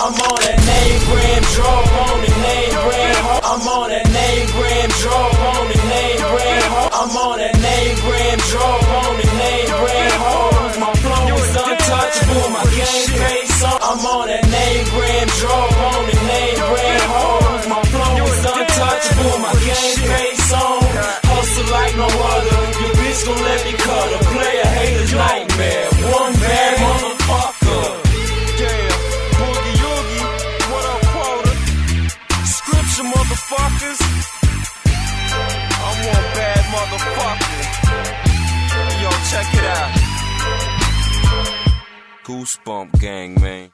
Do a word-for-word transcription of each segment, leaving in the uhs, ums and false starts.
I'm on that name brand drug, on the name brand ho. I'm on that name brand drug, on the name brand ho. I'm on that name brand drug, on the name brand ho. My flow is untouchable, my game face on. I'm on that name brand drug, on the name brand ho. My flow is untouchable, my game face on. Hustle like no other, your bitch gon' let me cut her. Play a hater's nightmare, one bad motherfucker. Yeah, Boogie Oogie, what up, quota? Scripture, motherfuckers. I'm one bad motherfucker. Yo, check it out. Goosebump gang, man.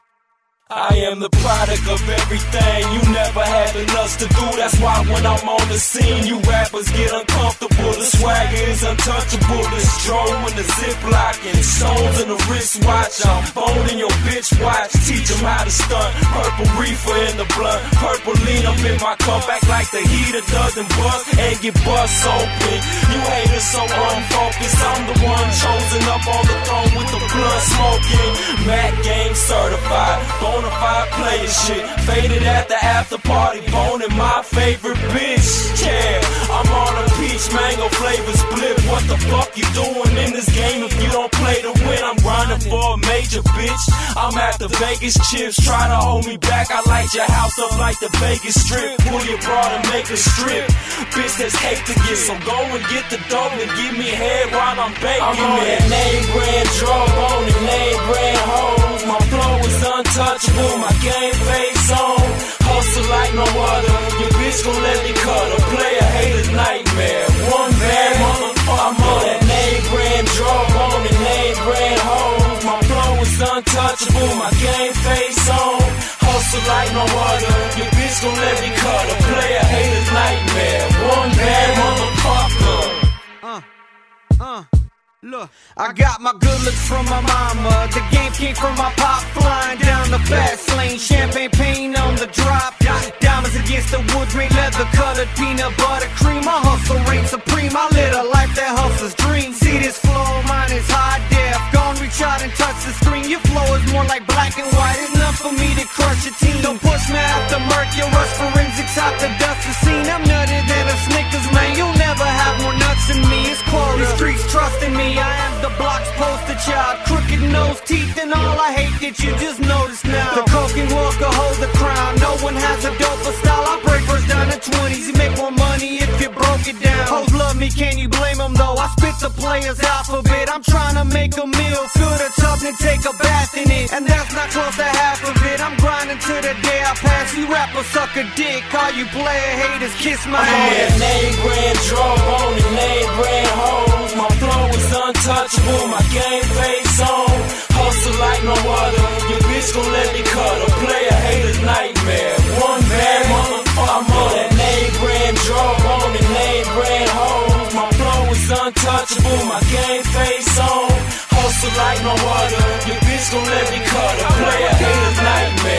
I am the product of everything you never had the nuts to do. That's why when I'm on the scene, you rappers get uncomfortable. The swagger is untouchable. The stroll and the ziplock and stones in the wristwatch. I'm boning your bitch watch. Teach them how to stunt. Purple reefer in the blunt. Purple lean up in my cup. Act like the heater doesn't bust and get bust open. You haters so unfocused. I'm the one chosen up on the throne with the blood smoking. Mac game certified. Bonafide player shit, faded at the after party, boning my favorite bitch. Yeah, I'm on a peach mango flavor split. What the fuck you doing in this game if you don't play to win? I'm grinding for a major bitch. I'm at the Vegas chips, try to hold me back. I light your house up like the Vegas Strip. Pull your broad and make a strip. Bitch, that's cake to get, so go and get the dope and give me head while I'm baking. I'm on that name brand drug, on the name brand hoes. My flow is untouchable, my game face on. Hustle like no other, your bitch gon' let me cut her. Play a hater's nightmare, one bad motherfucker. I'm on that name brand drug, on the name brand hoes. My flow is untouchable, my game face on. Hustle like no other, your bitch gon' let me cut her. Play a hater's nightmare, one bad motherfucker. Uh, uh. Look, I got my good looks from my mama. The game came from my pop, flying down the fast lane. Champagne paint on the drop. Diamonds against the wood grain, leather colored peanut butter cream. My hustle reigns supreme. I live a life that hustles dream. See this flow, mine is high def. Gone reach out and touch the screen. Your flow is more like black and white. It's enough for me to crush your team. Don't push me after murk, your rush forensics out the dust the scene. I'm nuttier than a Snickers, man. You'll never have more nuts than me. It's quota. These streets trusting me. I am the block's poster child. Crooked nose, teeth, and all. I hate that you just noticed now. The coking walker hold the crown. No one has a doper style. I break first down to twenties. You make more money if you broke it down. Hoes love me, can you blame them though? I spit the player's alphabet. I'm trying to make a meal, fill the tub and take a bath in it. And that's not close to half of it. I'm grinding to the day I pass. You rappers suck a dick. All you player haters kiss my I'm ass. on that name brand drug, on the name brand hoes. My flow is untouchable, my game face on. Hustle like no other, your bitch gon' let me cut her. Play a hater's nightmare, one bad motherfucker. I'm on that name brand drug, on the name brand hoes. My flow is untouchable, my game face on. Hustle like no other, your bitch gon' let me cut her. Play a hater's nightmare.